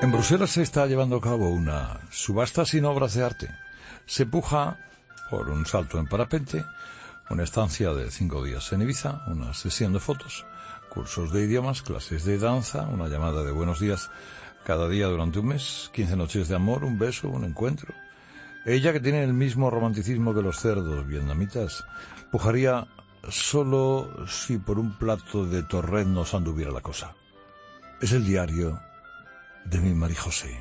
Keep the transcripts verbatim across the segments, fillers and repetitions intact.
En Bruselas se está llevando a cabo una subasta sin obras de arte. Se puja por un salto en parapente, una estancia de cinco días en Ibiza, una sesión de fotos, cursos de idiomas, clases de danza, una llamada de buenos días cada día durante un mes, quince noches de amor, un beso, un encuentro. Ella, que tiene el mismo romanticismo que los cerdos vietnamitas, pujaría solo si por un plato de torrent nos anduviera la cosa. Es el diario de mi María José.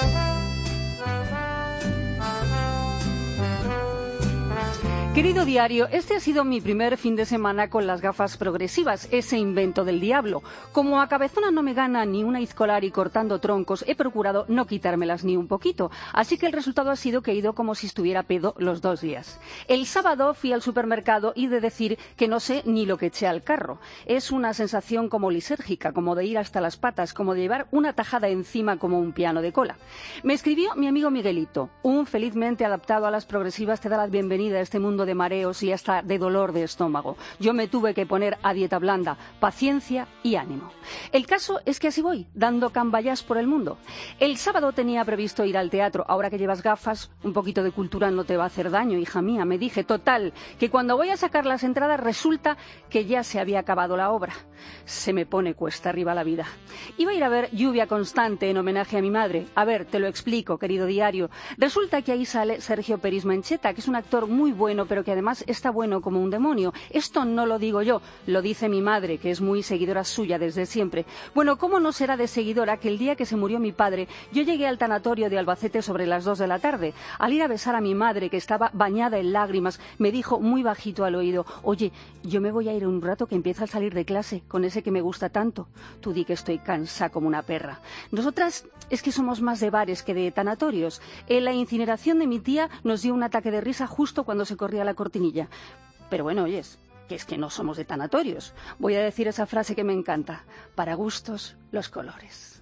Querido diario, este ha sido mi primer fin de semana con las gafas progresivas, ese invento del diablo. Como a cabezona no me gana ni una Izcolari cortando troncos, he procurado no quitármelas ni un poquito. Así que el resultado ha sido que he ido como si estuviera pedo los dos días. El sábado fui al supermercado y de decir que no sé ni lo que eché al carro. Es una sensación como lisérgica, como de ir hasta las patas, como de llevar una tajada encima como un piano de cola. Me escribió mi amigo Miguelito. Un felizmente adaptado a las progresivas te da la bienvenida a este mundo de mareos y hasta de dolor de estómago. Yo me tuve que poner a dieta blanda, paciencia y ánimo. El caso es que así voy, dando cambayas por el mundo. El sábado tenía previsto ir al teatro. Ahora que llevas gafas, un poquito de cultura no te va a hacer daño, hija mía. Me dije, total, que cuando voy a sacar las entradas resulta que ya se había acabado la obra. Se me pone cuesta arriba la vida. Iba a ir a ver Lluvia Constante en homenaje a mi madre. A ver, te lo explico, querido diario. Resulta que ahí sale Sergio Peris Mencheta, que es un actor muy bueno, pero que además está bueno como un demonio. Esto no lo digo yo, lo dice mi madre, que es muy seguidora suya desde siempre. Bueno, ¿cómo no será de seguidora que el día que se murió mi padre, yo llegué al tanatorio de Albacete sobre las dos de la tarde? Al ir a besar a mi madre, que estaba bañada en lágrimas, me dijo muy bajito al oído, oye, yo me voy a ir un rato que empieza a salir de clase, con ese que me gusta tanto. Tú di que estoy cansada como una perra. Nosotras es que somos más de bares que de tanatorios. En la incineración de mi tía nos dio un ataque de risa justo cuando se corría la cortinilla. Pero bueno, oyes, que es que no somos de tanatorios. Voy a decir esa frase que me encanta. Para gustos, los colores.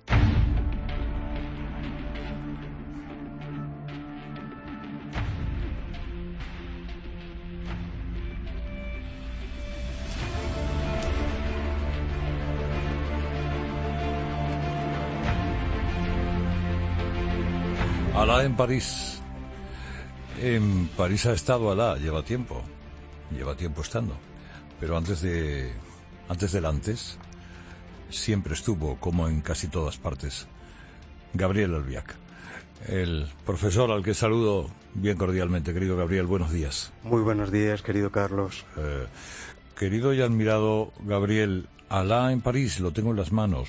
Alá en París. En París ha estado Alá, lleva tiempo. Lleva tiempo estando. Pero antes de... Antes del antes, siempre estuvo, como en casi todas partes, Gabriel Albiac. El profesor al que saludo bien cordialmente. Querido Gabriel, buenos días. Muy buenos días, querido Carlos. Eh, querido y admirado Gabriel, Alá en París, lo tengo en las manos.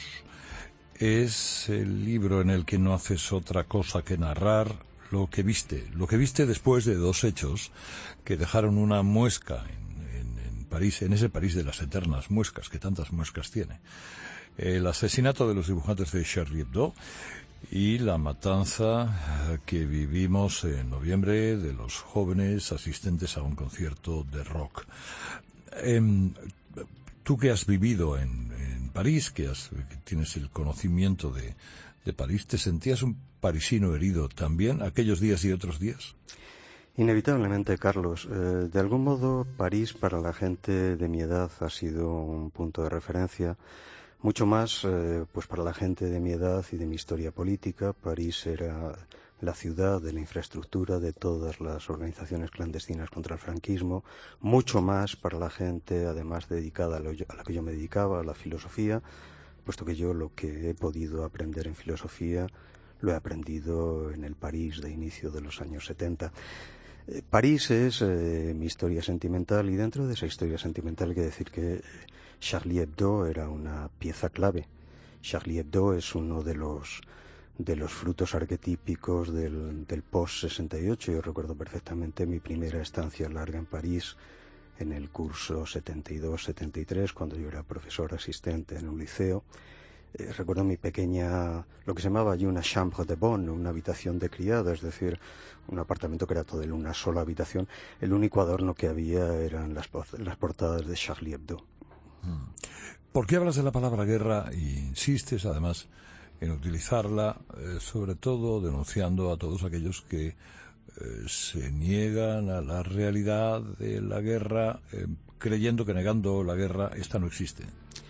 Es el libro en el que no haces otra cosa que narrar lo que viste, lo que viste después de dos hechos que dejaron una muesca en, en, en París, en ese París de las eternas muescas, que tantas muescas tiene. El asesinato de los dibujantes de Charlie Hebdo y la matanza que vivimos en noviembre de los jóvenes asistentes a un concierto de rock. Eh, tú que has vivido en, en París, que, has, que tienes el conocimiento de, de París, ¿te sentías un parisino herido también aquellos días y otros días? Inevitablemente, Carlos. Eh, de algún modo, París para la gente de mi edad ha sido un punto de referencia. Mucho más, eh, pues para la gente de mi edad y de mi historia política, París era la ciudad de la infraestructura de todas las organizaciones clandestinas contra el franquismo. Mucho más para la gente, además, dedicada a, lo, a la que yo me dedicaba, a la filosofía, puesto que yo lo que he podido aprender en filosofía lo he aprendido en el París de inicio de los años setenta. Eh, París es eh, mi historia sentimental, y dentro de esa historia sentimental hay que decir que Charlie Hebdo era una pieza clave. Charlie Hebdo es uno de los de los frutos arquetípicos del, del post-sesenta y ocho. Yo recuerdo perfectamente mi primera estancia larga en París en el curso setenta y dos setenta y tres, cuando yo era profesor asistente en un liceo. Eh, recuerdo mi pequeña, lo que se llamaba allí una chambre de bonne, una habitación de criada, es decir, un apartamento que era todo en una sola habitación. El único adorno que había eran las, las portadas de Charlie Hebdo. ¿Por qué hablas de la palabra guerra e insistes, además, en utilizarla, eh, sobre todo denunciando a todos aquellos que eh, se niegan a la realidad de la guerra, eh, creyendo que negando la guerra esta no existe?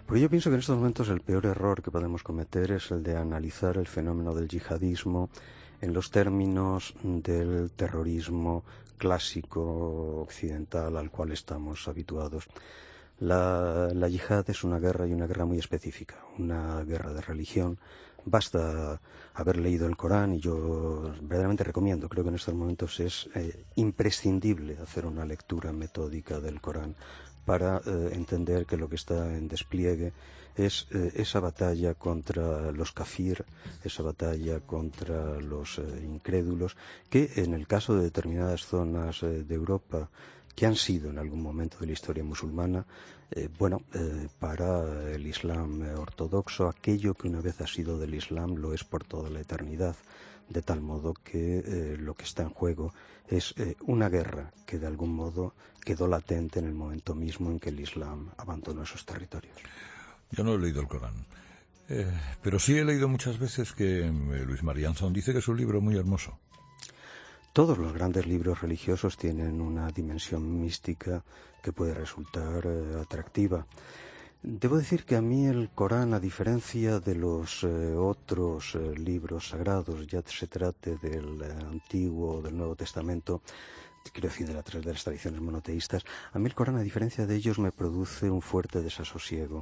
Porque yo pienso que en estos momentos el peor error que podemos cometer es el de analizar el fenómeno del yihadismo en los términos del terrorismo clásico occidental al cual estamos habituados. La, la yihad es una guerra y una guerra muy específica, una guerra de religión. Basta haber leído el Corán y yo verdaderamente recomiendo, creo que en estos momentos es eh, imprescindible hacer una lectura metódica del Corán para eh, entender que lo que está en despliegue es eh, esa batalla contra los kafir, esa batalla contra los eh, incrédulos, que en el caso de determinadas zonas eh, de Europa que han sido en algún momento de la historia musulmana, eh, bueno, eh, para el Islam ortodoxo, aquello que una vez ha sido del Islam lo es por toda la eternidad, de tal modo que eh, lo que está en juego es eh, una guerra que de algún modo quedó latente en el momento mismo en que el Islam abandonó esos territorios. Yo no he leído el Corán, eh, pero sí he leído muchas veces que eh, Luis Marián Son dice que es un libro muy hermoso. Todos los grandes libros religiosos tienen una dimensión mística que puede resultar eh, atractiva. Debo decir que a mí el Corán, a diferencia de los eh, otros eh, libros sagrados, ya se trate del eh, Antiguo o del Nuevo Testamento, quiero decir de, la, de las tradiciones monoteístas, a mí el Corán, a diferencia de ellos, me produce un fuerte desasosiego.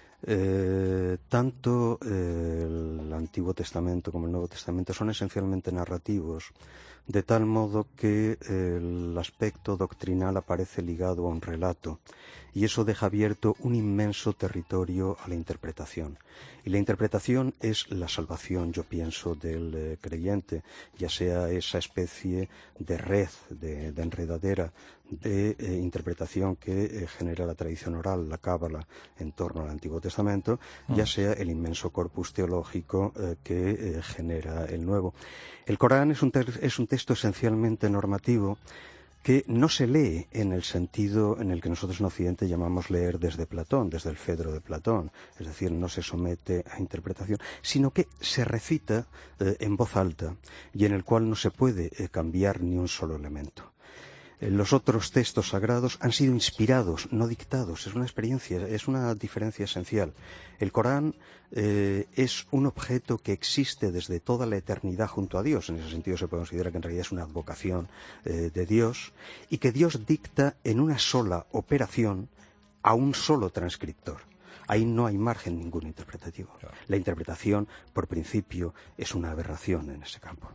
Eh, tanto eh, el Antiguo Testamento como el Nuevo Testamento son esencialmente narrativos, de tal modo que eh, el aspecto doctrinal aparece ligado a un relato, y eso deja abierto un inmenso territorio a la interpretación. Y la interpretación es la salvación, yo pienso, del eh, creyente, ya sea esa especie de red, de, de enredadera, de eh, interpretación que eh, genera la tradición oral, la cábala, en torno al Antiguo Testamento, mm. ya sea el inmenso corpus teológico eh, que eh, genera el Nuevo. El Corán es un, es un texto esencialmente normativo que no se lee en el sentido en el que nosotros en Occidente llamamos leer desde Platón, desde el Fedro de Platón, es decir, no se somete a interpretación, sino que se recita eh, en voz alta y en el cual no se puede eh, cambiar ni un solo elemento. Los otros textos sagrados han sido inspirados, no dictados. Es una experiencia, es una diferencia esencial. El Corán eh, es un objeto que existe desde toda la eternidad junto a Dios. En ese sentido se puede considerar que en realidad es una advocación eh, de Dios y que Dios dicta en una sola operación a un solo transcriptor. Ahí no hay margen ninguno interpretativo. La interpretación, por principio, es una aberración en ese campo.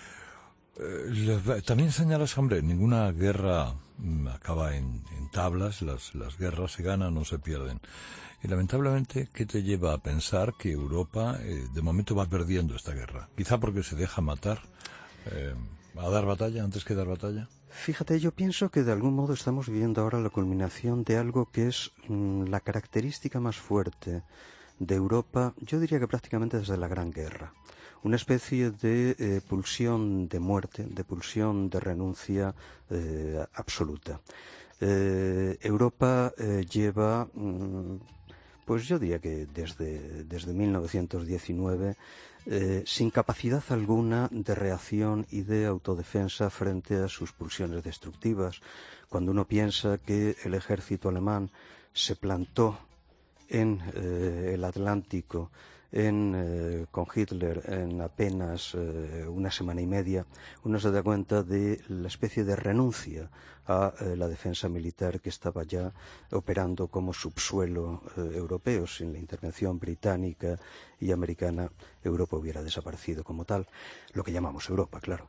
Eh, también señalas, hombre, ninguna guerra mm, acaba en, en tablas, las, las guerras se ganan o se pierden. Y lamentablemente, ¿qué te lleva a pensar que Europa eh, de momento va perdiendo esta guerra? Quizá porque se deja matar, eh, a dar batalla antes que dar batalla. Fíjate, yo pienso que de algún modo estamos viviendo ahora la culminación de algo que es mmm, la característica más fuerte de Europa, yo diría que prácticamente desde la Gran Guerra. Una especie de eh, pulsión de muerte, de pulsión de renuncia eh, absoluta. Eh, Europa eh, lleva, mm, pues yo diría que desde, desde mil novecientos diecinueve, eh, sin capacidad alguna de reacción y de autodefensa frente a sus pulsiones destructivas. Cuando uno piensa que el ejército alemán se plantó en eh, el Atlántico, En, eh, con Hitler en apenas eh, una semana y media, uno se da cuenta de la especie de renuncia a eh, la defensa militar que estaba ya operando como subsuelo eh, europeo. Sin la intervención británica y americana, Europa hubiera desaparecido como tal, lo que llamamos Europa, claro.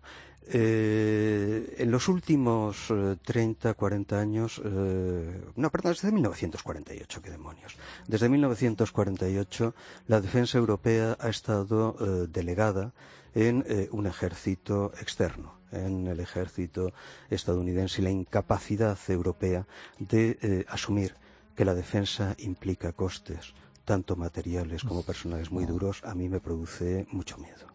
Eh, en los últimos eh, treinta, cuarenta años, eh, no, perdón, desde mil novecientos cuarenta y ocho, qué demonios. Desde mil novecientos cuarenta y ocho, la defensa europea ha estado eh, delegada en eh, un ejército externo, en el ejército estadounidense, y la incapacidad europea de eh, asumir que la defensa implica costes, tanto materiales como personales muy duros, a mí me produce mucho miedo.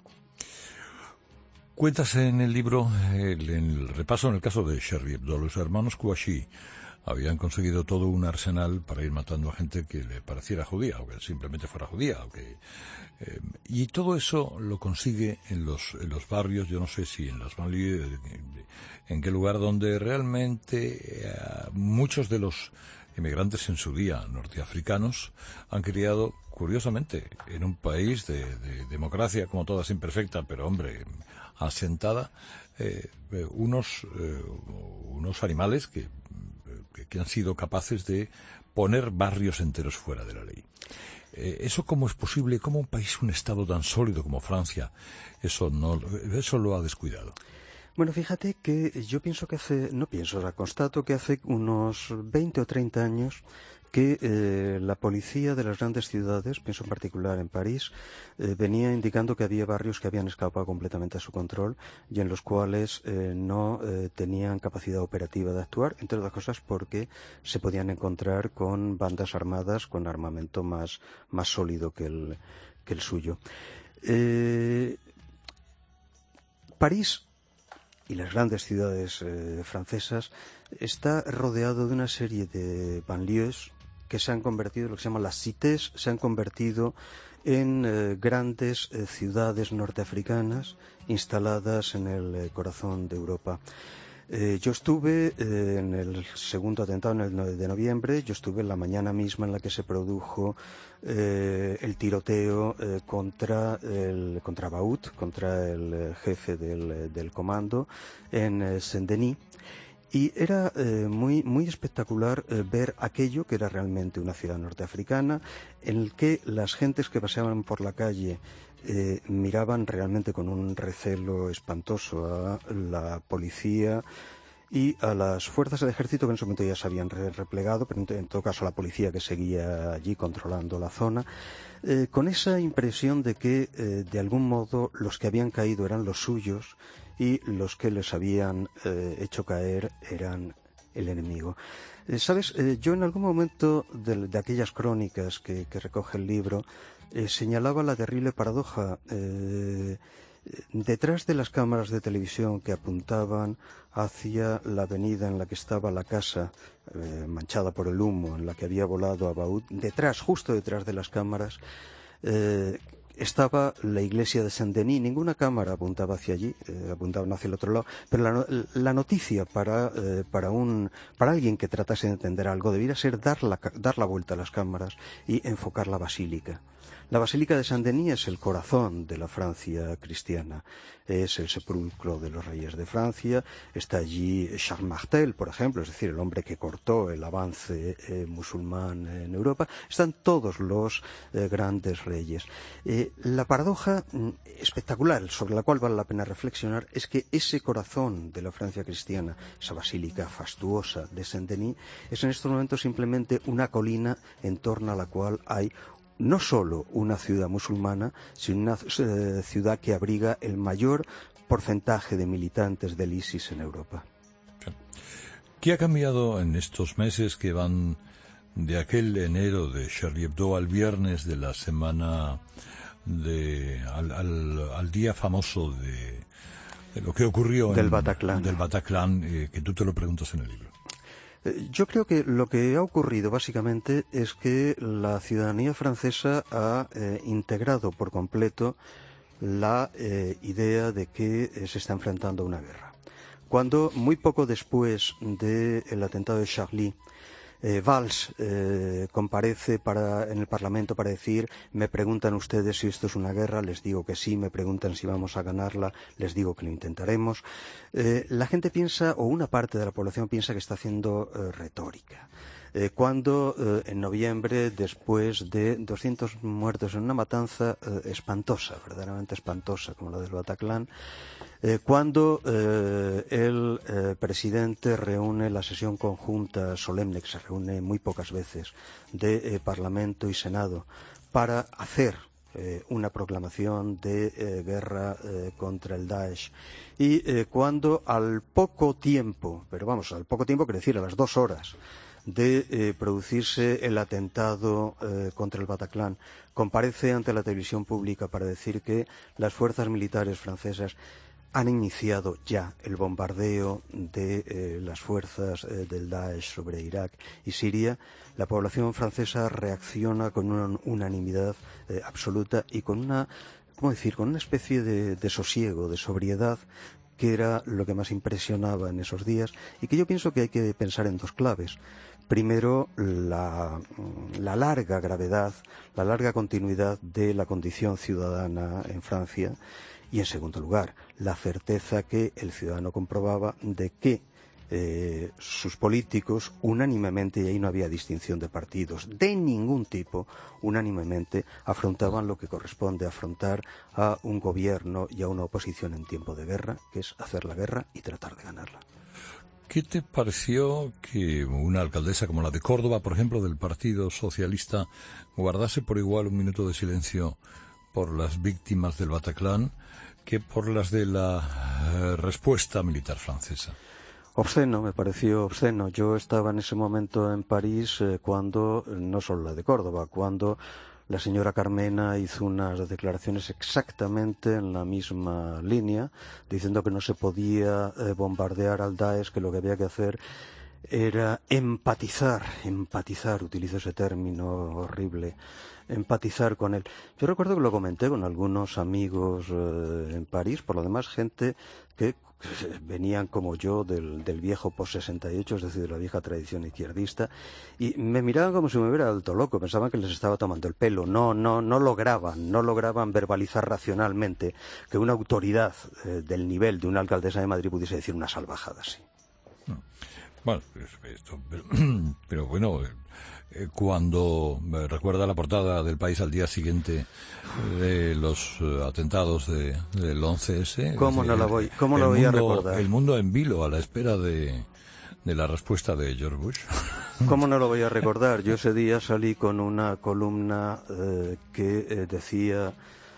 Cuentas en el libro, el, en el repaso en el caso de Charlie Hebdo, los hermanos Kouachi habían conseguido todo un arsenal para ir matando a gente que le pareciera judía, o que simplemente fuera judía, o que, eh, y todo eso lo consigue en los, en los barrios, yo no sé si en las banlieues, en qué lugar, donde realmente eh, muchos de los inmigrantes en su día norteafricanos, han criado, curiosamente, en un país de, de democracia, como todas imperfecta, pero hombre, asentada, eh, unos, eh, unos animales que, que han sido capaces de poner barrios enteros fuera de la ley. Eh, ¿Eso cómo es posible? ¿Cómo un país, un Estado tan sólido como Francia, eso no, eso lo ha descuidado? Bueno, fíjate que yo pienso que hace, no pienso, la constato que hace unos veinte o treinta años que eh, la policía de las grandes ciudades, pienso en particular en París, eh, venía indicando que había barrios que habían escapado completamente a su control y en los cuales eh, no eh, tenían capacidad operativa de actuar, entre otras cosas porque se podían encontrar con bandas armadas con armamento más, más sólido que el, que el suyo. Eh, París y las grandes ciudades eh, francesas está rodeado de una serie de banlieues que se han convertido en lo que se llama las cités, se han convertido en eh, grandes eh, ciudades norteafricanas instaladas en el eh, corazón de Europa. Eh, yo estuve eh, en el segundo atentado, en el nueve de noviembre, yo estuve en la mañana misma en la que se produjo eh, el tiroteo eh, contra el contra Baout, contra el eh, jefe del, del comando en eh, Saint-Denis. Y era eh, muy, muy espectacular eh, ver aquello que era realmente una ciudad norteafricana, en el que las gentes que paseaban por la calle eh, miraban realmente con un recelo espantoso a la policía y a las fuerzas del ejército, que en ese momento ya se habían replegado, pero en todo caso a la policía que seguía allí controlando la zona, eh, con esa impresión de que eh, de algún modo los que habían caído eran los suyos y los que les habían eh, hecho caer eran el enemigo. Eh, Sabes, eh, yo en algún momento de, de aquellas crónicas que, que recoge el libro eh, señalaba la terrible paradoja. Eh, detrás de las cámaras de televisión que apuntaban hacia la avenida en la que estaba la casa eh, manchada por el humo, en la que había volado a Baout, detrás, justo detrás de las cámaras, eh, estaba la iglesia de Saint-Denis. Ninguna cámara apuntaba hacia allí, eh, apuntaban hacia el otro lado, pero la, la noticia para, eh, para, un, para alguien que tratase de entender algo debiera ser dar la, dar la vuelta a las cámaras y enfocar la basílica. La Basílica de Saint-Denis es el corazón de la Francia cristiana, es el sepulcro de los reyes de Francia, está allí Charles Martel, por ejemplo, es decir, el hombre que cortó el avance eh, musulmán en Europa, están todos los eh, grandes reyes. Eh, la paradoja mm, espectacular sobre la cual vale la pena reflexionar es que ese corazón de la Francia cristiana, esa basílica fastuosa de Saint-Denis, es en estos momentos simplemente una colina en torno a la cual hay no solo una ciudad musulmana, sino una eh, ciudad que abriga el mayor porcentaje de militantes del ISIS en Europa. ¿Qué ha cambiado en estos meses que van de aquel enero de Charlie Hebdo al viernes de la semana, de, al, al, al día famoso de, de lo que ocurrió del en, Bataclan, del Bataclan eh, que tú te lo preguntas en el libro? Yo creo que lo que ha ocurrido básicamente es que la ciudadanía francesa ha eh, integrado por completo la eh, idea de que eh, se está enfrentando a una guerra. Cuando muy poco después del atentado de Charlie, Eh, Valls eh, comparece para, en el Parlamento para decir: me preguntan ustedes si esto es una guerra, les digo que sí, me preguntan si vamos a ganarla, les digo que lo intentaremos. Eh, la gente piensa, o una parte de la población piensa, que está haciendo eh, retórica. Eh, cuando eh, en noviembre, después de doscientos muertos en una matanza eh, espantosa, verdaderamente espantosa, como la del Bataclan, eh, cuando eh, el eh, presidente reúne la sesión conjunta solemne, que se reúne muy pocas veces, de eh, Parlamento y Senado, para hacer eh, una proclamación de eh, guerra eh, contra el Daesh, y eh, cuando al poco tiempo, pero vamos, al poco tiempo, quiere decir a las dos horas, de eh, producirse el atentado eh, contra el Bataclan, comparece ante la televisión pública para decir que las fuerzas militares francesas han iniciado ya el bombardeo de eh, las fuerzas eh, del Daesh sobre Irak y Siria, la población francesa reacciona con una unanimidad eh, absoluta y con una, ¿cómo decir?, con una especie de, de sosiego, de sobriedad, que era lo que más impresionaba en esos días, y que yo pienso que hay que pensar en dos claves. Primero, la, la larga gravedad, la larga continuidad de la condición ciudadana en Francia, y en segundo lugar, la certeza que el ciudadano comprobaba de que eh, sus políticos unánimemente, y ahí no había distinción de partidos de ningún tipo, unánimemente afrontaban lo que corresponde afrontar a un gobierno y a una oposición en tiempo de guerra, que es hacer la guerra y tratar de ganarla. ¿Qué te pareció que una alcaldesa como la de Córdoba, por ejemplo, del Partido Socialista, guardase por igual un minuto de silencio por las víctimas del Bataclan que por las de la eh, respuesta militar francesa? Obsceno, me pareció obsceno. Yo estaba en ese momento en París eh, cuando, no solo la de Córdoba, cuando la señora Carmena hizo unas declaraciones exactamente en la misma línea, diciendo que no se podía eh, bombardear al Daesh, que lo que había que hacer era empatizar, empatizar, utilizo ese término horrible, empatizar con él. Yo recuerdo que lo comenté con algunos amigos eh, en París, por lo demás gente que venían como yo del, del viejo post sesenta y ocho, es decir, de la vieja tradición izquierdista, y me miraban como si me hubiera vuelto loco, pensaban que les estaba tomando el pelo. No, no, no lograban, no lograban verbalizar racionalmente que una autoridad eh, del nivel de una alcaldesa de Madrid pudiese decir una salvajada así. Bueno, esto, pero, pero bueno, eh, cuando me recuerda la portada del País al día siguiente de los eh, atentados de, del once ese... ¿Cómo es no decir, la voy, cómo el la voy mundo, a recordar? El mundo en vilo a la espera de, de la respuesta de George Bush. ¿Cómo no lo voy a recordar? Yo ese día salí con una columna eh, que eh, decía...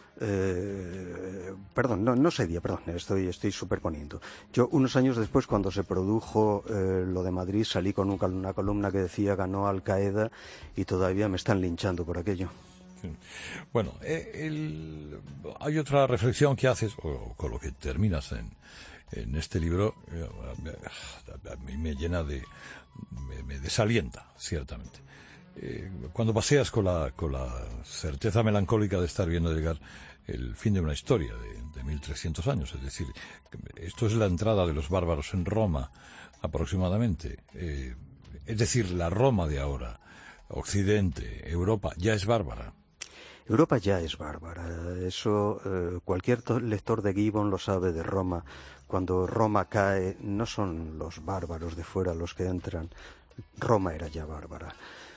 Eh, perdón, no, no ese día, perdón, estoy, estoy superponiendo. Yo, unos años después, cuando se produjo eh, lo de Madrid, salí con un, una columna que decía ganó Al Qaeda y todavía me están linchando por aquello. Sí. Bueno, eh, el, hay otra reflexión que haces, o con lo que terminas en, en este libro, eh, a, a mí me llena de... me, me desalienta, ciertamente. Eh, cuando paseas con la, con la certeza melancólica de estar viendo llegar el fin de una historia de, de mil trescientos años, es decir, esto es la entrada de los bárbaros en Roma aproximadamente, eh, es decir, la Roma de ahora, Occidente, Europa, ya es bárbara. Europa ya es bárbara, eso eh, cualquier lector de Gibbon lo sabe de Roma. Cuando Roma cae, no son los bárbaros de fuera los que entran, Roma era ya bárbara.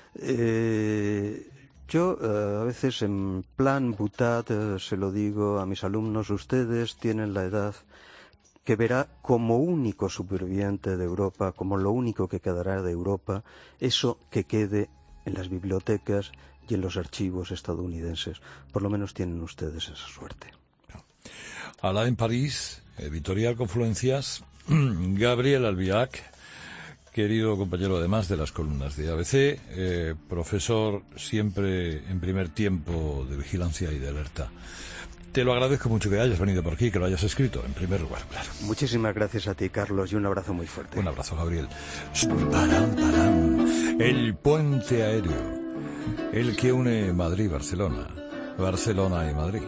Eh, yo eh, a veces en plan butad eh, se lo digo a mis alumnos, ustedes tienen la edad que verá como único superviviente de Europa, como lo único que quedará de Europa, eso que quede en las bibliotecas y en los archivos estadounidenses. Por lo menos tienen ustedes esa suerte. Alá en París, editorial Confluencias, Gabriel Albiach, querido compañero además de las columnas de A B C, eh, profesor siempre en primer tiempo de vigilancia y de alerta. Te lo agradezco mucho que hayas venido por aquí, que lo hayas escrito, en primer lugar, claro. Muchísimas gracias a ti, Carlos, y un abrazo muy fuerte. Un abrazo, Gabriel. Parán, parán. El puente aéreo, el que une Madrid y Barcelona, Barcelona y Madrid.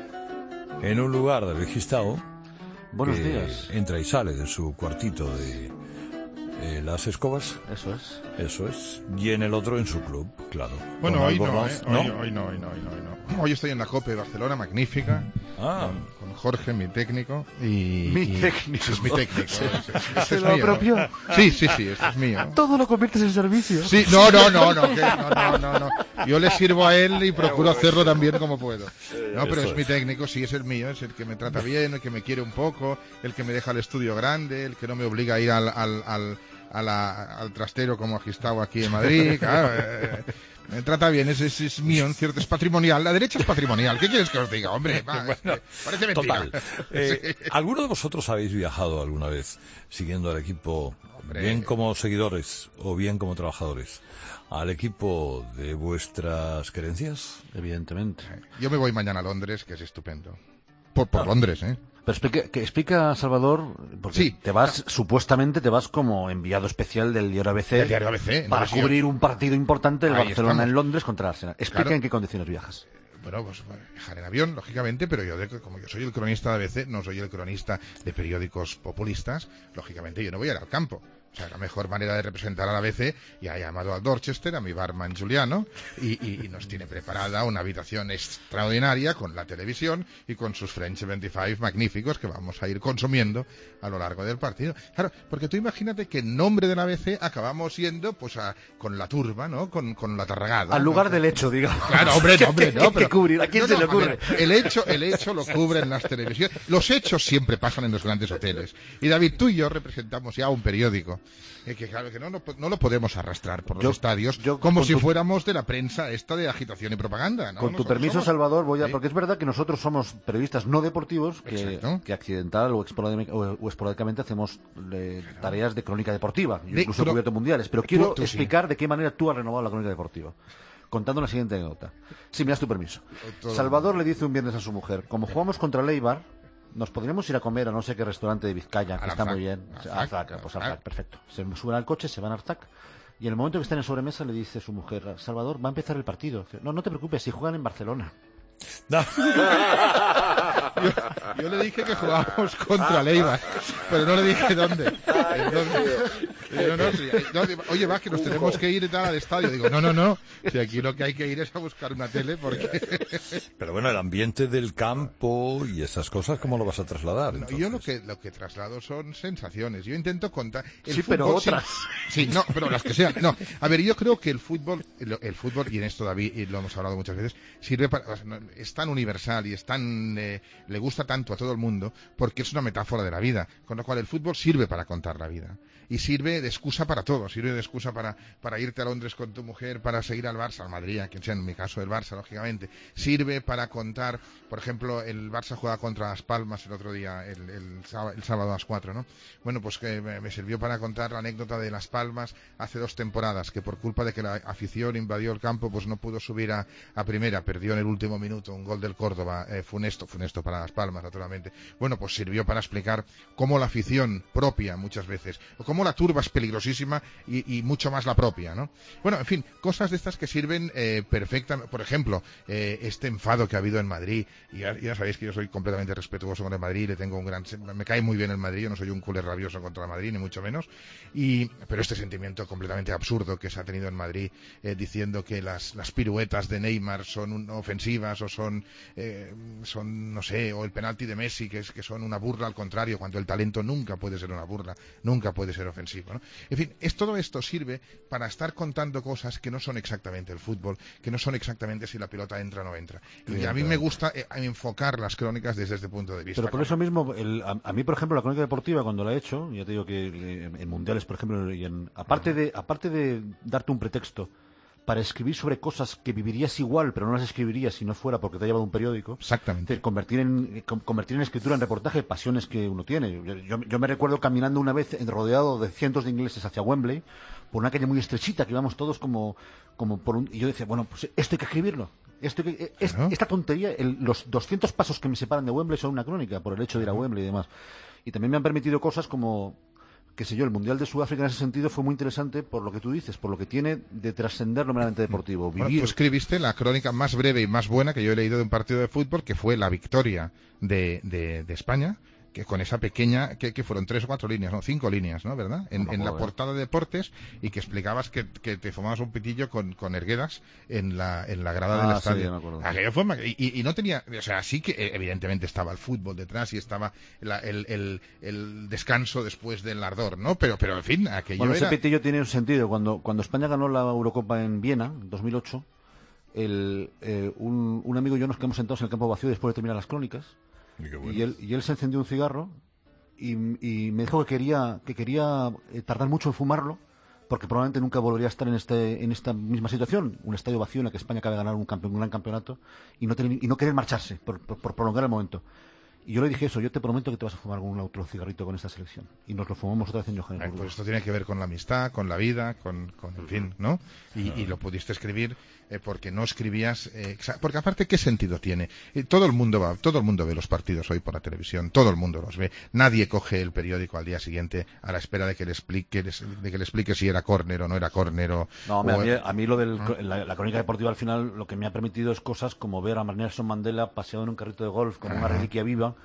En un lugar del Gistao, Buenos que días. entra y sale de su cuartito de eh, las escobas. Eso es. Eso es. Y en el otro en su club, claro. Bueno, Con hoy no, Albornoz, ¿eh? Hoy, hoy no, hoy no, hoy no, hoy no. Hoy estoy en la COPE de Barcelona, magnífica, Ah. con, con Jorge, mi técnico. Y, Mi y- técnico. Sí, es mi técnico. Este- este ¿Se es lo mío, ¿no? apropió? Sí, sí, sí, este es mío. Todo lo conviertes en servicio. Sí, no, no, no, no, que- no, no, no, no. Yo le sirvo a él y procuro hacerlo también como puedo. No, pero Eso es mi es. técnico, sí, es el mío, es el que me trata bien, el que me quiere un poco, el que me deja el estudio grande, el que no me obliga a ir al, al, al, a la- al trastero como ha Gistao aquí en Madrid. Claro, eh, me trata bien, es, es, es mío, en cierto, es patrimonial. La derecha es patrimonial. ¿Qué quieres que os diga, hombre? Va, es que parece mentira. Total. Eh, ¿Alguno de vosotros habéis viajado alguna vez siguiendo al equipo, Hombre. bien como seguidores o bien como trabajadores, al equipo de vuestras creencias? Evidentemente. Yo me voy mañana a Londres, que es estupendo. Por, por Ah. Londres, ¿eh? Pero explica, que explica, Salvador, porque Sí. te vas, supuestamente te vas como enviado especial del diario A B C, Del diario A B C, para no, sí, cubrir un partido importante del Ahí Barcelona estamos. en Londres contra el Arsenal. Explica Claro. en qué condiciones viajas. Bueno, pues bueno, viajar en avión, lógicamente, pero yo, de- como yo soy el cronista de A B C, no soy el cronista de periódicos populistas, lógicamente yo no voy a ir al campo. O sea, la mejor manera de representar a la B C, y ha llamado a Dorchester, a mi barman Juliano, y, y, y nos tiene preparada una habitación extraordinaria con la televisión y con sus French veinticinco magníficos que vamos a ir consumiendo a lo largo del partido. Claro, porque tú imagínate que en nombre de la B C acabamos yendo pues a, con la turba, ¿no? Con, con la tarragada. Al lugar ¿no? del hecho, digamos. Claro, hombre, no, hombre, no. Pero, cubrir? ¿A quién no, se no, le ocurre? Ver, el hecho, el hecho lo cubren las televisiones. Los hechos siempre pasan en los grandes hoteles. Y David, tú y yo representamos ya un periódico. Eh, que claro que no, no, no lo podemos arrastrar por los yo, estadios yo, como si tu, fuéramos de la prensa esta de agitación y propaganda, ¿no? Con tu Nosotros permiso, somos... Salvador, voy a... ¿Sí? Porque es verdad que nosotros somos periodistas no deportivos que, que accidental o, o, o esporádicamente hacemos eh, tareas de crónica deportiva. Yo de, incluso he pero, cubierto mundiales. Pero quiero tú, tú, explicar sí. de qué manera tú has renovado la crónica deportiva. Contando la siguiente anécdota. Si me das tu permiso. Todo Salvador le dice un viernes a su mujer, como jugamos contra el Eibar, nos podríamos ir a comer a no sé qué restaurante de Vizcaya, que está muy bien. Arzac, pues Arzac, perfecto. Se suben al coche, se van a Arzac, y en el momento que están en sobremesa le dice su mujer, Salvador, va a empezar el partido. No, no te preocupes, si juegan en Barcelona. No. yo, yo le dije que jugábamos contra el Eibar, pero no le dije dónde. Entonces, no, no, si, no, oye, va, que nos tenemos que ir y tal al estadio. Digo, no, no, no. Si aquí lo que hay que ir es a buscar una tele, porque... Pero bueno, el ambiente del campo y esas cosas, ¿cómo lo vas a trasladar? No, yo lo que lo que traslado son sensaciones. Yo intento contar... El sí, fútbol, pero otras. Sí, sí, no, pero las que sean. No, a ver, yo creo que el fútbol, el, el fútbol, y en esto David, y lo hemos hablado muchas veces, sirve para... es tan universal y es tan eh, le gusta tanto a todo el mundo porque es una metáfora de la vida, con lo cual el fútbol sirve para contar la vida y sirve de excusa para todo, sirve de excusa para, para irte a Londres con tu mujer, para seguir al Barça, al Madrid, a quien sea, en mi caso el Barça, lógicamente, sirve para contar, por ejemplo, el Barça juega contra Las Palmas el otro día, el, el, sábado, el sábado a las cuatro, ¿no? Bueno, pues que me, me sirvió para contar la anécdota de Las Palmas hace dos temporadas, que por culpa de que la afición invadió el campo, pues no pudo subir a, a primera, perdió en el último minuto un gol del Córdoba, eh, funesto, funesto para Las Palmas, naturalmente. Bueno, pues sirvió para explicar cómo la afición propia, muchas veces, o cómo la turba es peligrosísima y, y mucho más la propia, ¿no? Bueno, en fin, cosas de estas que sirven eh, perfectamente. Por ejemplo, eh, este enfado que ha habido en Madrid, y ya, ya sabéis que yo soy completamente respetuoso con el Madrid, le tengo un gran, me cae muy bien el Madrid, yo no soy un culé rabioso contra el Madrid, ni mucho menos, y, pero este sentimiento completamente absurdo que se ha tenido en Madrid, eh, diciendo que las, las piruetas de Neymar son un, ofensivas o son, eh, son, no sé, o el penalti de Messi, que es que son una burla, al contrario, cuando el talento nunca puede ser una burla, nunca puede ser ofensivo, ¿no? En fin, es, todo esto sirve para estar contando cosas que no son exactamente el fútbol, que no son exactamente si la pelota entra o no entra. Y Bien, a mí claro. me gusta eh, enfocar las crónicas desde este punto de vista. Pero por eso mismo, el, a, a mí, por ejemplo, la crónica deportiva, cuando la he hecho, ya te digo que en, en mundiales, por ejemplo, y en, aparte, de, aparte de darte un pretexto para escribir sobre cosas que vivirías igual, pero no las escribirías si no fuera porque te ha llevado un periódico. Exactamente. Decir, convertir en convertir en escritura, en reportaje, pasiones que uno tiene. Yo, yo, yo me recuerdo caminando una vez rodeado de cientos de ingleses hacia Wembley, por una calle muy estrechita, que íbamos todos como, como por un... Y yo decía, bueno, pues esto hay que escribirlo. Esto hay que, es, ¿no? Esta tontería, el, los doscientos pasos que me separan de Wembley son una crónica, por el hecho de ir a Wembley y demás. Y también me han permitido cosas como... qué sé yo, el Mundial de Sudáfrica en ese sentido fue muy interesante por lo que tú dices, por lo que tiene de trascender lo meramente deportivo. Vivir... Bueno, tú escribiste la crónica más breve y más buena que yo he leído de un partido de fútbol, que fue la victoria de, de, de España, que con esa pequeña, que, que fueron tres o cuatro líneas, no, cinco líneas, ¿no? ¿Verdad? En, no, en la portada de Deportes, y que explicabas que, que te fumabas un pitillo con, con Erguedas en la, en la grada ah, del estadio. Sí, me acuerdo. Aquello fue, y, y no tenía, o sea, sí que evidentemente estaba el fútbol detrás y estaba la, el, el, el descanso después del ardor, ¿no? Pero, pero en fin, aquello bueno, era... ese pitillo tiene un sentido. Cuando, cuando España ganó la Eurocopa en Viena, en dos mil ocho, el, eh, un, un amigo y yo nos quedamos sentados en el campo vacío después de terminar las crónicas. Y, bueno. y, él, y él se encendió un cigarro y, y me dijo que quería que quería eh, tardar mucho en fumarlo porque probablemente nunca volvería a estar en este en esta misma situación, un estadio vacío en el que España acaba de ganar un, campeón, un gran campeonato y no, tener, y no querer marcharse por, por, por prolongar el momento. Y yo le dije eso, yo te prometo que te vas a fumar algún otro cigarrito con esta selección. Y nos lo fumamos otra vez en Johannesburgo. Pues esto tiene que ver con la amistad, con la vida, con, con en fin, ¿no? Y, y lo pudiste escribir eh, porque no escribías... Eh, porque aparte, ¿qué sentido tiene? Eh, todo el mundo va, todo el mundo ve los partidos hoy por la televisión, todo el mundo los ve. Nadie coge el periódico al día siguiente a la espera de que le explique, de que le explique si era córner o no era córner o... No, o... A, mí, a mí lo de la, la crónica deportiva al final lo que me ha permitido es cosas como ver a Nelson Mandela paseado en un carrito de golf como Ajá. una reliquia viva,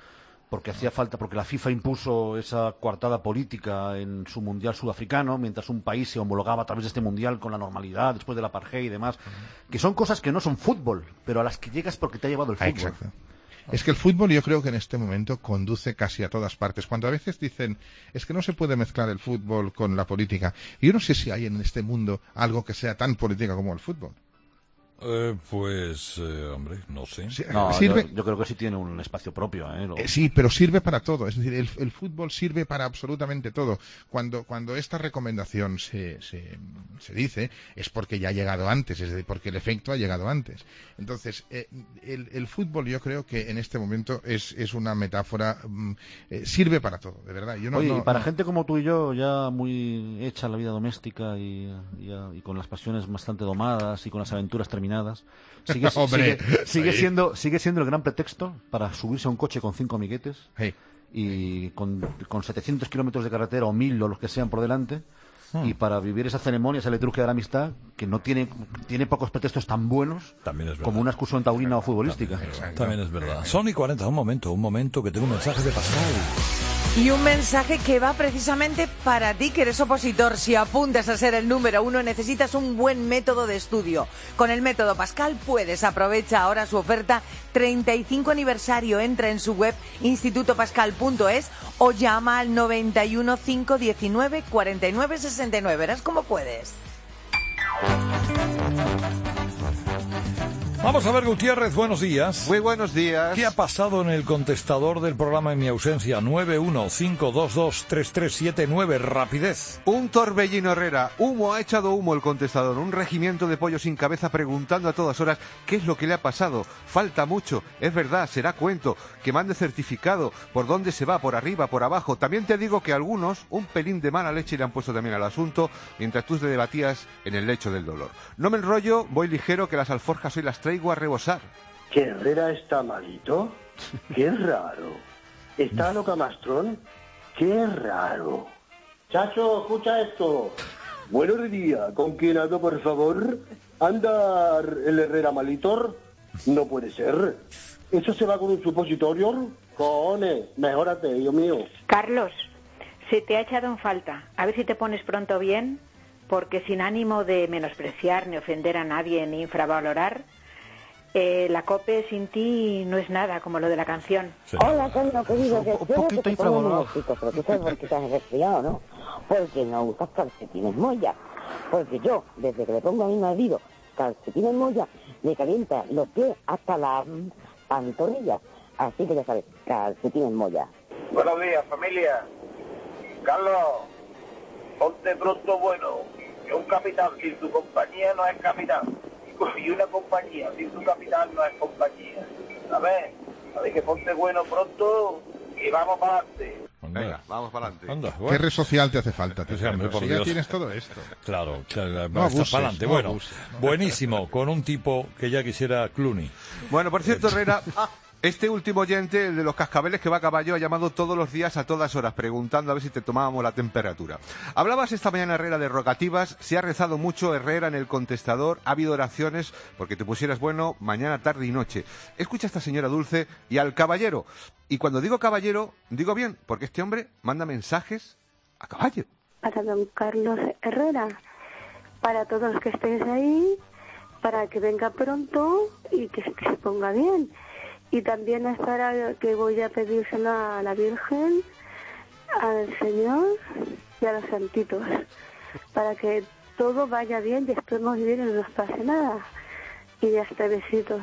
porque hacía falta, porque la FIFA impuso esa coartada política en su Mundial Sudafricano, mientras un país se homologaba a través de este Mundial con la normalidad, después del apartheid y demás, uh-huh. que son cosas que no son fútbol, pero a las que llegas porque te ha llevado el fútbol. Exacto. Es que el fútbol yo creo que en este momento conduce casi a todas partes. Cuando a veces dicen, es que no se puede mezclar el fútbol con la política. Yo no sé si hay en este mundo algo que sea tan política como el fútbol. Eh, pues, eh, hombre, no sé. Sí, no, sirve... yo, yo creo que sí tiene un espacio propio. ¿eh? Lo... Eh, sí, pero sirve para todo. Es decir, el, el fútbol sirve para absolutamente todo. Cuando, cuando esta recomendación se, se, se dice, es porque ya ha llegado antes, es decir, porque el efecto ha llegado antes. Entonces, eh, el, el fútbol yo creo que en este momento es, es una metáfora, mm, eh, sirve para todo, de verdad. Yo no, Oye, no, y para no... gente como tú y yo, ya muy hecha la vida doméstica y, y, y con las pasiones bastante domadas y con las aventuras terminadas, sigue, Hombre, sigue, sigue siendo sigue siendo el gran pretexto para subirse a un coche con cinco amiguetes hey. y con, con setecientos kilómetros de carretera o mil o los que sean por delante hmm. y para vivir esa ceremonia, esa liturgia de la amistad que no tiene tiene pocos pretextos tan buenos como una excursión taurina o futbolística. También, también es verdad. Son y cuarenta, un momento, un momento que tengo un mensaje de Pascal. Y un mensaje que va precisamente para ti, que eres opositor. Si apuntas a ser el número uno, necesitas un buen método de estudio. Con el método Pascal puedes. Aprovecha ahora su oferta treinta y cinco aniversario. Entra en su web instituto pascal punto es o llama al noventa y uno, cinco diecinueve, cuarenta y nueve sesenta y nueve. Verás cómo puedes. Vamos a ver, Gutiérrez, buenos días. Muy buenos días. ¿Qué ha pasado en el contestador del programa en mi ausencia? nueve uno cinco dos dos tres tres siete nueve, rapidez. Un torbellino, Herrera. Humo, ha echado humo el contestador. Un regimiento de pollo sin cabeza preguntando a todas horas qué es lo que le ha pasado. Falta mucho, es verdad, será cuento. Que mande certificado. ¿Por dónde se va? ¿Por arriba? ¿Por abajo? También te digo que algunos, un pelín de mala leche le han puesto también al asunto, mientras tú te debatías en el lecho del dolor. No me enrollo, voy ligero, que las alforjas hoy las traigo a rebosar. ¿Que Herrera está malito? ¡Qué raro! ¿Está Locamastrón? ¡Qué raro! Chacho, escucha esto. Buenos días, ¿con quién hablo, por favor? ¿Anda el Herrera malitor? No puede ser. ¿Eso se va con un supositorio? Cone, mejórate, Dios mío. Carlos, se te ha echado en falta. A ver si te pones pronto bien, porque sin ánimo de menospreciar ni ofender a nadie ni infravalorar, Eh, la COPE sin ti no es nada, como lo de la canción. Sí. Hola, Carlos, querido. Un, un poquito infravalorado. Pero tú sabes por qué estás resfriado, ¿no? Porque no usas calcetines molla. Porque yo, desde que le pongo a mi marido calcetines molla, me calienta los pies hasta las pantorrillas. Así que ya sabes, calcetines molla. Buenos días, familia. Carlos, ponte pronto bueno. Que un capitán sin tu compañía no es capitán. Y una compañía sin tu capitán no es compañía. A ver, a ver que ponte bueno pronto y vamos para adelante. Venga, vamos para adelante. Anda, bueno. ¿Qué red social te hace falta? Te Sí, hombre, por si Dios. ya tienes todo esto. Claro, claro, No abuses, para adelante. no Bueno, abuses, no. buenísimo, con un tipo que ya quisiera Clooney. Bueno, por cierto, Herrera, este último oyente, el de los cascabeles que va a caballo, ha llamado todos los días a todas horas preguntando a ver si te tomábamos la temperatura. Hablabas esta mañana, Herrera, de rogativas. Se ha rezado mucho, Herrera, en el contestador. Ha habido oraciones porque te pusieras bueno mañana, tarde y noche. Escucha a esta señora Dulce y al caballero. Y cuando digo caballero, digo bien, porque este hombre manda mensajes a caballo. Para don Carlos Herrera, para todos los que estéis ahí, para que venga pronto y que, que se ponga bien. Y también es para que voy a pedírsela a la Virgen, al Señor y a los santitos, para que todo vaya bien y estemos bien y no nos pase nada. Y ya está, besitos.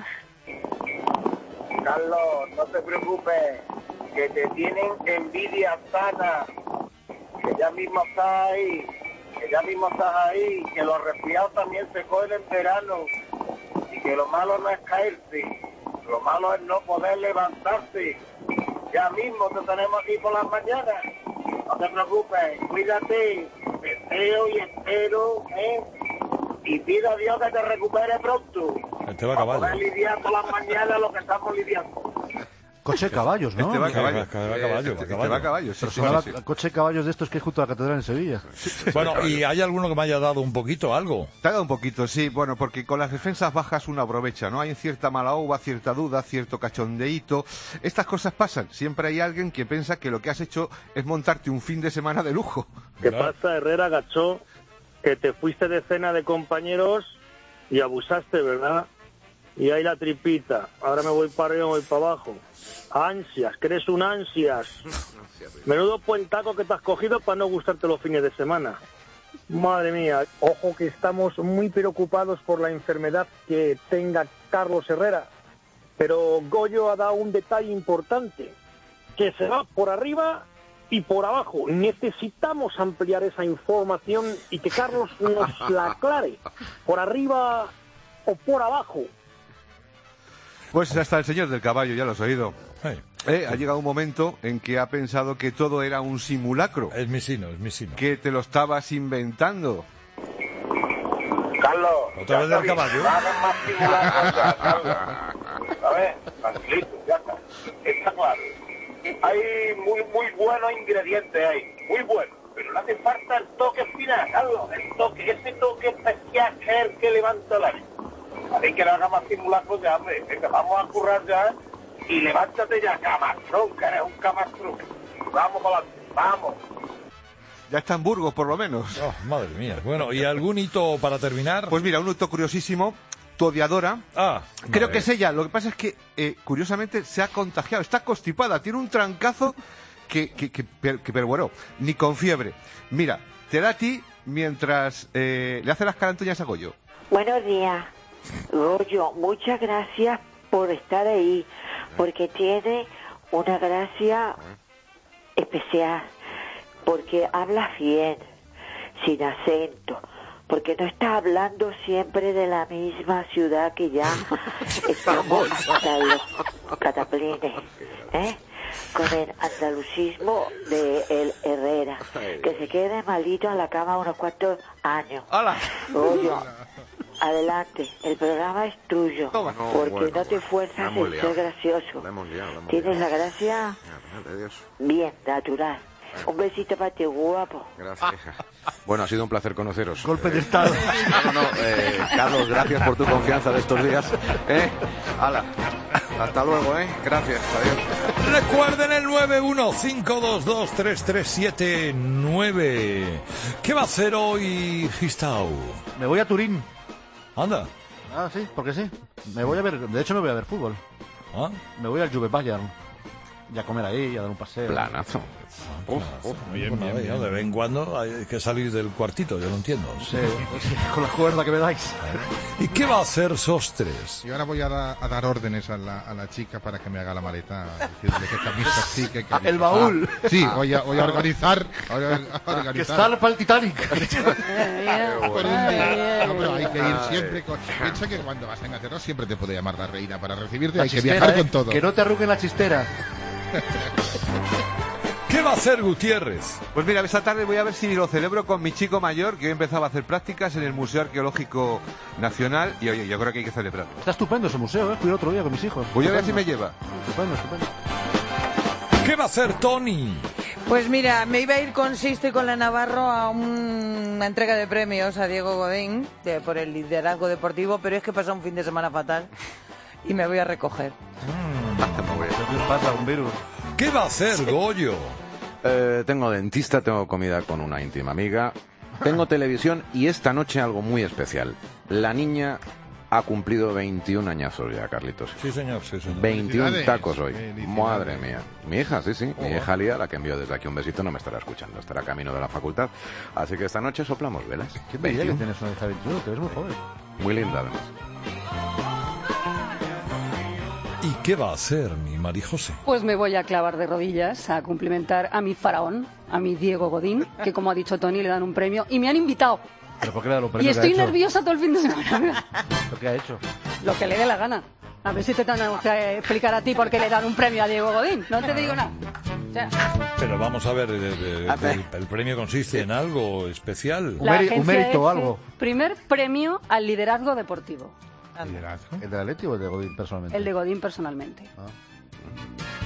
Carlos, no te preocupes, que te tienen envidia sana, que ya mismo estás ahí, que ya mismo estás ahí, que los resfriados también se cogen en verano, y que lo malo no es caerse, lo malo es no poder levantarse. Ya mismo te tenemos aquí por las mañanas, no te preocupes, cuídate, deseo y espero, ¿eh? Y pido a Dios que te recupere pronto. Te va a acabar. Para poder lidiar todas las mañanas lo que estamos lidiando. Coche de caballos, ¿no? Este va a caballo. Este va a caballo, Este, va a este va a caballo, sí, Pero sí, sonaba sí, sí. coche de caballos de estos que es junto a la catedral en Sevilla. Bueno, ¿y hay alguno que me haya dado un poquito algo? Te ha dado un poquito, sí, bueno, porque con las defensas bajas uno aprovecha, ¿no? Hay cierta mala uva, cierta duda, cierto cachondeíto. Estas cosas pasan. Siempre hay alguien que piensa que lo que has hecho es montarte un fin de semana de lujo. ¿Qué pasa, Herrera, gacho? Que te fuiste de cena de compañeros y abusaste, ¿verdad? Y ahí la tripita. Ahora me voy para arriba, me voy para abajo. Ansias, que eres un ansias. Menudo puentaco que te has cogido para no gustarte los fines de semana. Madre mía, ojo que estamos muy preocupados por la enfermedad que tenga Carlos Herrera. Pero Goyo ha dado un detalle importante, que se va por arriba y por abajo. Necesitamos ampliar esa información y que Carlos nos la aclare. Por arriba o por abajo. Pues hasta el señor del caballo, ya lo has oído. Hey. Eh, ha llegado un momento en que ha pensado que todo era un simulacro. Es mi sino, es mi sino. Que te lo estabas inventando. Carlos. ¿Otra vez del caballo? No hagas más simulacros ya, Carlos. A ver, tranquilito, ya está. Está claro. Hay muy, muy buenos ingredientes ahí. Muy buenos. Pero le hace falta el toque final, Carlos. El toque, ese toque especial que es el que levanta el ánimo. Hay que no haga más simulacros ya, hombre. Que vamos a currar ya. Y levántate ya, camastrón, que eres un camastrón. Vamos para adelante, vamos. Ya está en Burgos, por lo menos. Oh, madre mía. Bueno, ¿y algún hito para terminar? Pues mira, un hito curiosísimo. Tu odiadora. Ah, creo vale. que es ella. Lo que pasa es que, eh, curiosamente, se ha contagiado. Está constipada. Tiene un trancazo que, que, que, que, que pero bueno, ni con fiebre. Mira, te da a ti mientras eh, le hace las carantoñas a Goyo. Buenos días, Goyo. Muchas gracias por estar ahí, porque tiene una gracia especial, porque habla bien, sin acento, porque no está hablando siempre de la misma ciudad que ya estamos hasta los cataplines, ¿eh? Con el andalucismo de el Herrera, que se quede malito en la cama unos cuantos años. ¡Hala! Goyo, adelante, el programa es tuyo, Toma. No, porque bueno, no te bueno, esfuerzas la hemos en liado. ser gracioso. La hemos liado, la hemos Tienes liado. la gracia Gracias a Dios. bien, natural. Un besito para ti, guapo. Gracias, hija. Bueno, ha sido un placer conoceros. Golpe de Eh, estado. No, no, no, eh, Carlos, gracias por tu confianza de estos días. ¿Eh? Hala. Hasta luego, ¿eh? Gracias, adiós. Recuerden el nueve uno cinco dos dos tres tres siete nueve. ¿Qué va a hacer hoy Gistau? Me voy a Turín. Anda. Ah, sí, porque sí. Me voy a ver, de hecho me voy a ver fútbol. ¿Ah? Me voy al Juve Bayern. Y a comer ahí, a dar un paseo. Planazo. Uf, uf. Bien, bien, bien. De vez en cuando hay que salir del cuartito, yo lo entiendo. Sí, sí, con la cuerda que me dais. ¿Y qué va a hacer Sostres? Y ahora voy a, da- a dar órdenes a la, a la chica para que me haga la maleta, decirle qué camisa sí, qué camisa. El baúl. Ah, sí, voy a, voy a organizar. Voy a organizar. Que está para el Titanic. Por un día. No, pero hay que ir Ay. siempre con... Piensa que cuando vas a Inglaterra siempre te puede llamar la reina para recibirte. La hay que chistera, viajar eh, con todo. Que no te arruguen la chistera. ¿Qué va a hacer Gutiérrez? Pues mira, esta tarde voy a ver si lo celebro con mi chico mayor, que hoy empezaba a hacer prácticas en el Museo Arqueológico Nacional. Y oye, yo creo que hay que celebrarlo. Está estupendo ese museo, ¿eh? Fui el otro día con mis hijos. Voy a ver si Estupendo. me lleva. Estupendo, estupendo. ¿Qué va a hacer Tony? Pues mira, me iba a ir con Sisto y con la Navarro a un- una entrega de premios a Diego Godín de- por el liderazgo deportivo, pero es que pasa un fin de semana fatal y me voy a recoger. ¿Qué pasa? Un virus. ¿Qué va a hacer Goyo? Eh, tengo dentista, tengo comida con una íntima amiga, tengo televisión y esta noche algo muy especial. La niña ha cumplido veintiún añazos ya, Carlitos. Sí, señor, sí, señor. veintiún Felicidades. tacos hoy. Felicidades. Madre mía. Mi hija, sí, sí. Mi Oh. hija Lía, la que envió desde aquí un besito, no me estará escuchando. Estará camino de la facultad. Así que esta noche soplamos velas. ¿Qué te diría que veintiún. tienes una hija de veintiuno? Te ves muy joven. Muy linda, además. ¿Y qué va a hacer mi María José? Pues me voy a clavar de rodillas a cumplimentar a mi faraón, a mi Diego Godín, que como ha dicho Tony le dan un premio y me han invitado. ¿Pero por qué le da los Y premios que estoy ha hecho? nerviosa todo el fin de semana. ¿Lo que ha hecho? Lo que le dé la gana. A ver si te tengo que explicar a ti por qué le dan un premio a Diego Godín. No te digo nada. O sea, Pero vamos a ver, eh, eh, A ver. el, el premio consiste en algo especial. la méri- un agencia mérito o F, algo. Primer premio al liderazgo deportivo. Liderazgo. ¿El de la Leti o el de Godín personalmente? El de Godín personalmente. Ah.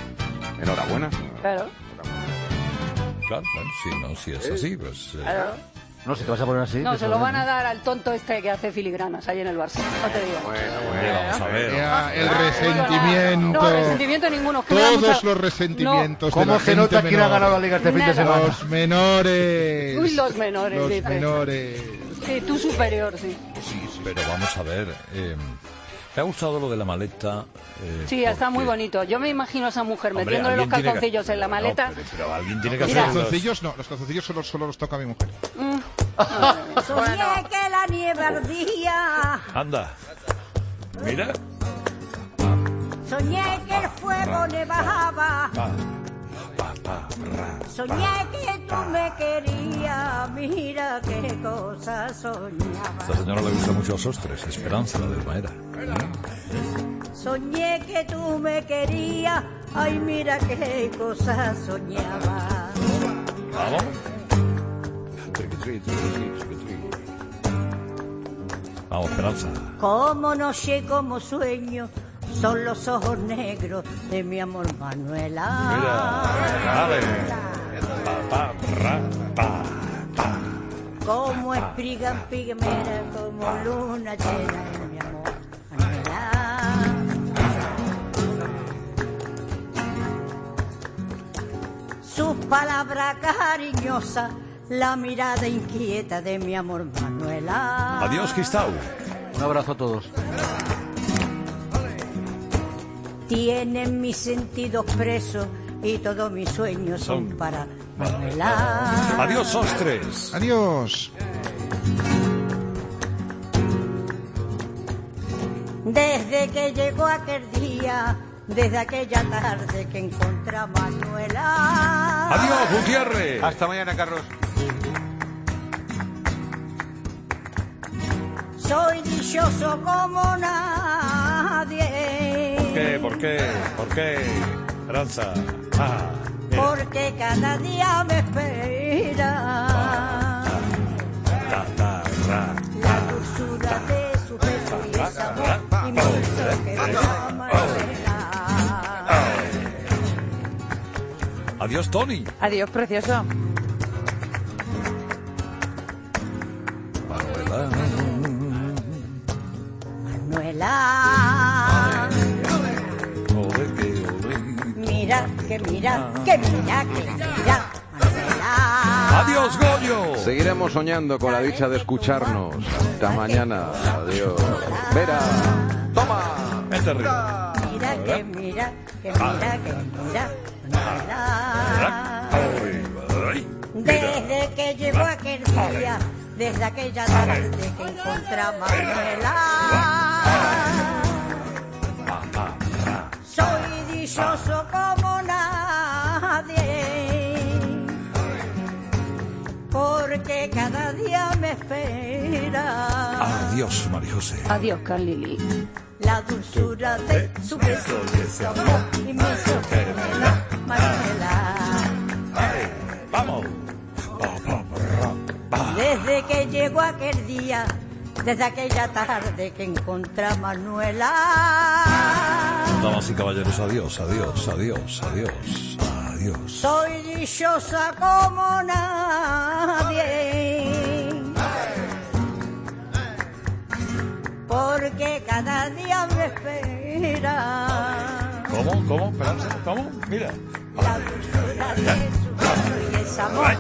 Enhorabuena. Claro. Claro, bueno, sí, no, si es así, pues... eh, Claro. No, si te vas a poner así... No, que se lo van a dar al tonto este que hace filigranas ahí en el Barça. No te digo. Hombre, vamos a ver. Ya, el resentimiento. No, resentimiento ninguno. que me da Todos mucha- los resentimientos de ¿Cómo la se gente nota quién ha menor. ganado la liga este fin de semana? Los menores. Uy, los menores, Los dice. menores. Sí, tú superior, sí. Pero vamos a ver, eh, me ha gustado lo de la maleta. eh, Sí, está muy porque- bonito. Yo me imagino a esa mujer Hombre, metiéndole los alguien tiene que- calzoncillos en la No, maleta. pero, pero alguien tiene que Los hacer los- calzoncillos no, los calzoncillos solo, solo los toca a mi mujer. Mm. Soñé que la nieve ardía, Anda. Mira. soñé que el fuego nevaba, Pa, pa, pa, ra. soñé que tú me querías, mira qué cosa soñaba. Esta señora le gusta mucho a Sostres, Esperanza, la del Maera. Soñé que tú me querías, ay mira qué cosa soñaba. Vamos. Triqui, triqui, triqui, triqui, triqui. Vamos, Esperanza. Como noche, como sueño, son los ojos negros de mi amor Manuela. Mira, dale. Pa, pa, ra, pa, pa. Como espiga pigmera, como luna llena de mi amor Manuela. Sus palabras cariñosas, la mirada inquieta de mi amor Manuela. Adiós, Quistau. Un abrazo a todos. Tienen mis sentidos presos y todos mis sueños son para Manuela. Adiós, Sostres. Adiós. Desde que llegó aquel día, desde aquella tarde que encontré a Manuela. Adiós, Gutiérrez. Hasta mañana, Carlos. Soy dichoso como nadie. ¿Qué? ¿Por qué? ¿Por qué? Esperanza. Ah, mira. Porque cada día me espera Ta, ta, ra. la dulzura de su beso y ese amor inmenso que me da Manuela. Adiós, Tony. Adiós, precioso. Manuela. Manuela. Ole, que ole. Mira, que mira, que mira, que mira. Manuela. Adiós, Goyo. Seguiremos soñando con la dicha de escucharnos. Hasta mañana. Adiós. Vera. Toma. Vete arriba. Mira, que mira, que mira, que mira. Manuela. Desde que llegó aquel día, desde aquella tarde que encontré a Manuela. Soy dichoso como nadie, porque cada día me espera Adiós, María José. Adiós, Carlili. la dulzura de su beso y ese amor inmenso que me da Manuela. Vamos. Desde que llegó aquel día, desde aquella tarde que encontré a Manuela. Damas y caballeros, adiós, adiós, adiós, adiós, adiós. Soy dichosa como nadie, porque cada día me espera ¿Cómo? ¿Cómo? Esperanza, ¿cómo? Mira. la dulzura de su beso y ese amor